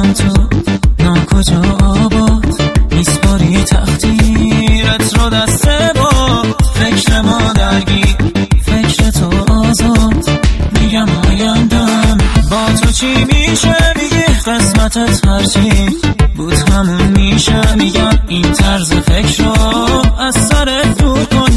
من تو ناکجا آباد میسپاری تقدیرت رو دست باد. فکر ما درگیر فکر تو آزاد، میگم آیندم با تو چی میشه، میگه قسمتت هرچی بود همون میشه. میگم این طرز فکر رو از سرت دور کن،